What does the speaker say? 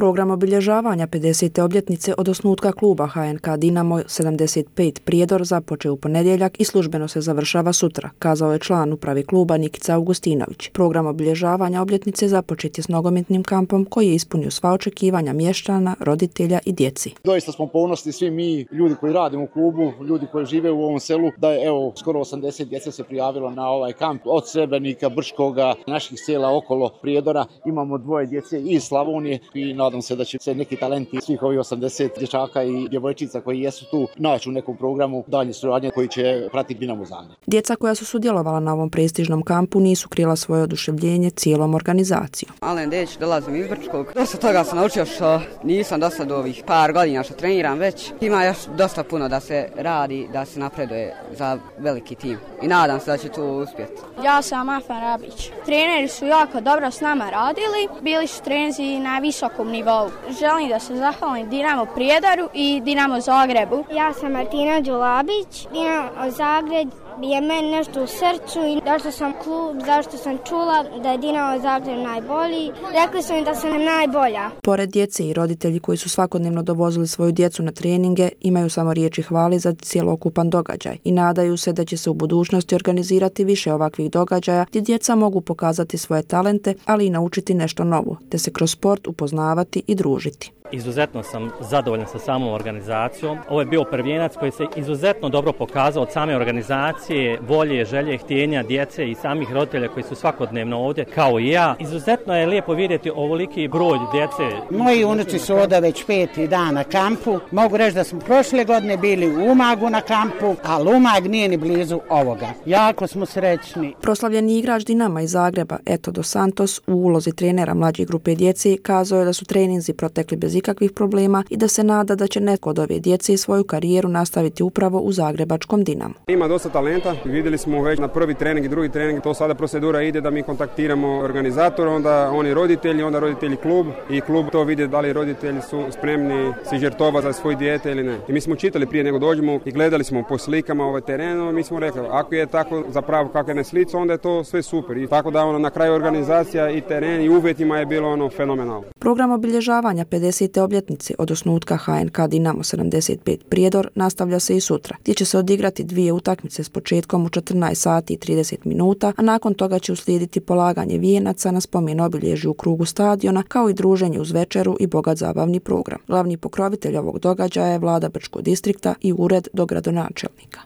Program obilježavanja 50. obljetnice od osnutka kluba HNK Dinamo 75 Prijedor započeo u ponedjeljak i službeno se završava sutra, kazao je član uprave kluba Nikica Augustinović. Program obilježavanja obljetnice započet je s nogometnim kampom koji je ispunio sva očekivanja mještana, roditelja i djeci. Doista smo ponosni svi mi, ljudi koji radimo u klubu, ljudi koji žive u ovom selu, da je skoro 80 djece se prijavilo na ovaj kamp od Srebrenika, Brčkoga, naših sela okolo Prijedora. Imamo 2 djece iz Slavonije i nadam se da će se neki talenti svih ovih 80 dječaka i djevojčica koji jesu tu naći u nekom programu dalje suradnje koji će pratiti Dinamo Zagreb. Djeca koja su sudjelovala na ovom prestižnom kampu nisu krila svoje oduševljenje cijelom organizacijom. Alen Deć, dolazim iz Brčkog. Dosta toga sam naučio što nisam dosad ovih par godina što treniram već. Ima još dosta puno da se radi, da se napreduje za veliki tim. I nadam se da će tu uspjeti. Ja sam Afan Rabić. Treneri su jako dobro s nama radili. Bili su treninzi na visokom nivou. Želim da se zahvalim Dinamo Prijedoru i Dinamo Zagrebu. Ja sam Martina Đulabić. Dinamo Zagreb je meni nešto u srcu i zašto sam klub, zašto sam čula da je Dinamo Zagreb najbolji. Rekli su mi da sam najbolja. Pored djece i roditelji koji su svakodnevno dovozili svoju djecu na treninge, imaju samo riječi hvale za cjelokupan događaj i nadaju se da će se u budućnosti organizirati više ovakvih događaja gdje djeca mogu pokazati svoje talente, ali i naučiti nešto novo, te se kroz sport upoznavati i družiti. Izuzetno sam zadovoljan sa samom organizacijom. Ovo je bio prvijenac koji se izuzetno dobro pokazao od same organizacije, volje, želje, htjenja djece i samih roditelja koji su svakodnevno ovdje, kao i ja. Izuzetno je lijepo vidjeti ovoliki broj djece. Moji unuci su ovdje već 5. dan na kampu. Mogu reći da smo prošle godine bili u Umagu na kampu, ali Umag nije ni blizu ovoga. Jako smo srećni. Proslavljeni igrač Dinama iz Zagreba, Eto dos Santos, u ulozi trenera mlađe grupe djece, kazao je da su treninzi protekli bez ikakvih problema i da se nada da će netko od ove djece svoju karijeru nastaviti upravo u zagrebačkom Dinamu. Ima dosta talenta, vidjeli smo već na prvi trening i drugi trening, to sada procedura ide da mi kontaktiramo organizatora, onda oni roditelji, onda roditelji klub i klub to vidi da li roditelji su spremni se žrtvovati za svoj dijete ili ne. I mi smo čitali prije nego dođemo i gledali smo po slikama ovaj terenu, mi smo rekli ako je tako zapravo kako je na slici, onda je to sve super. I tako da na kraju organizacija i teren i uvjetima je bilo fenomenalno. Program obilježavanja 50. obljetnice od osnutka HNK Dinamo 75 Prijedor nastavlja se i sutra, gdje će se odigrati 2 utakmice s početkom u 14 sati i 30 minuta, a nakon toga će uslijediti polaganje vijenaca na spomen obilježju u krugu stadiona, kao i druženje uz večeru i bogat zabavni program. Glavni pokrovitelj ovog događaja je vlada Brčkog distrikta i ured dogradonačelnika.